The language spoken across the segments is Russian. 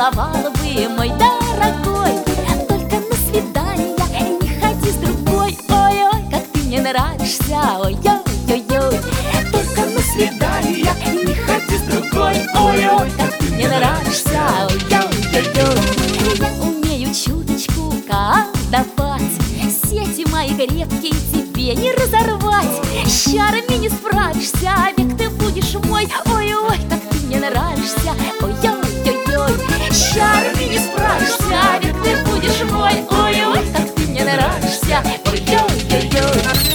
поцеловала бы, мой дорогой. Только на свидание не ходи с другой. Ой-ой, как ты мне нравишься, ой-ой-ой-ой. Только на свидание не ходи с другой. Ой-ой, как ты мне нравишься, ой-ой-ой-ой. Я умею чуточку колдовать, сети мои крепкие тебе не разорвать. С чарами не справишься, век ты будешь мой. Ой-ой, как ты мне нравишься, ой-ой-ой-ой. С чарами не справишься, век ты будешь мой. Ой-ой, как ты мне нравишься, ой-ой-ой-ой.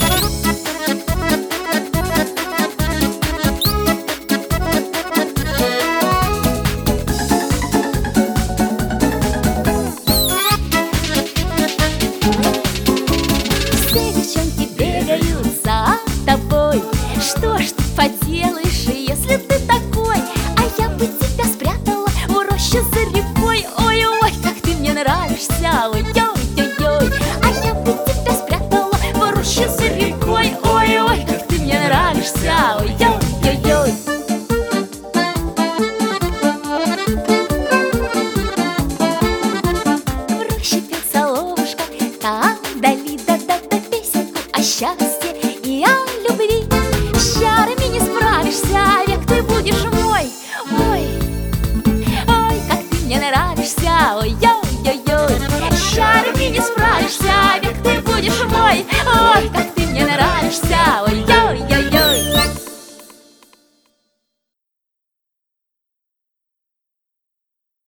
Что ж ты поделаешь, если ты такой? А я бы тебя спрятала в роще за рекой. Ой-ой, как ты мне нравишься, ой-ой-ой-ой. А я бы тебя спрятала в роще за рекой. Ой-ой, как ты мне нравишься, ой-ой-ой-ой. В роще пел соловушка, там вдали да-да-да песенку о счастье.